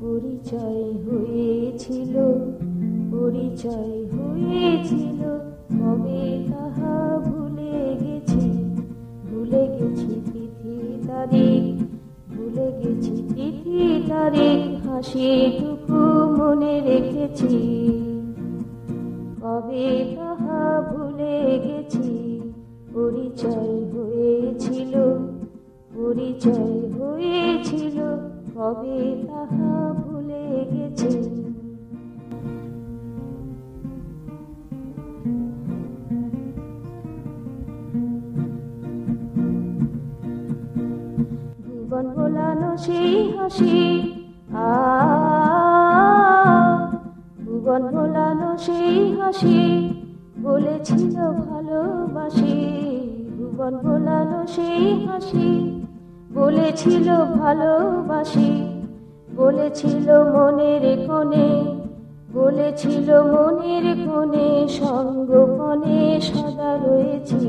পরিচয় হয়েছিল, পরিচয় হয়েছিল, কবে তাহা ভুলে গেছি, ভুলে গেছি তিথি তারিখ, ভুলে গেছি তিথি তারিখ, হাসিটুকু মনে রেখেছি, কবে তাহা ভুলে গেছি। পরিচয় হয়েছিল, পরিচয় হয়েছিল, কবে তাহা ভুলে গেছি। ভুবন ভোলানো সেই হাসি, ভুবন ভোলানো সেই হাসি, বলেছিল ভালোবাসি, ভুবন ভোলানো সেই হাসি, বলেছিল ভালোবাসি, বলেছিল মনের কোণে, বলেছিল মনের কোণে, সঙ্গোপনে সদা রয়েছি,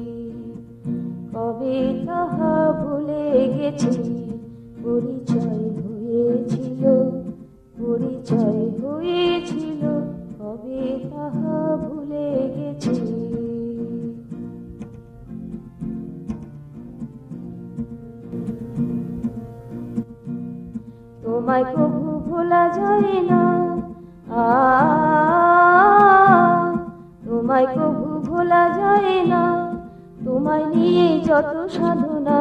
কবে তাহা ভুলে গেছি। পরিচয় হয়েছিল, পরিচয় হয়েছিল, কবে তাহা ভুলে গেছি। তোমায় কবু ভোলা যায় না, তোমায় কবু ভোলা যায় না, তোমায় নিয়ে যত সাধনা,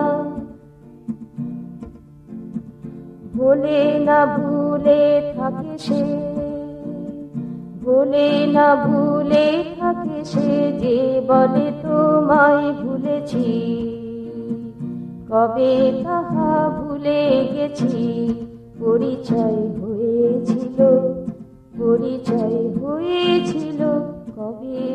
ভোলে না ভুলে থাকে সে, ভোলে না ভুলে থাকে সে, যে বলে তোমায় ভুলেছি, কবে তাহা ভুলে গেছি। পরিচয় হয়েছিল, পরিচয় হয়েছিল, কবে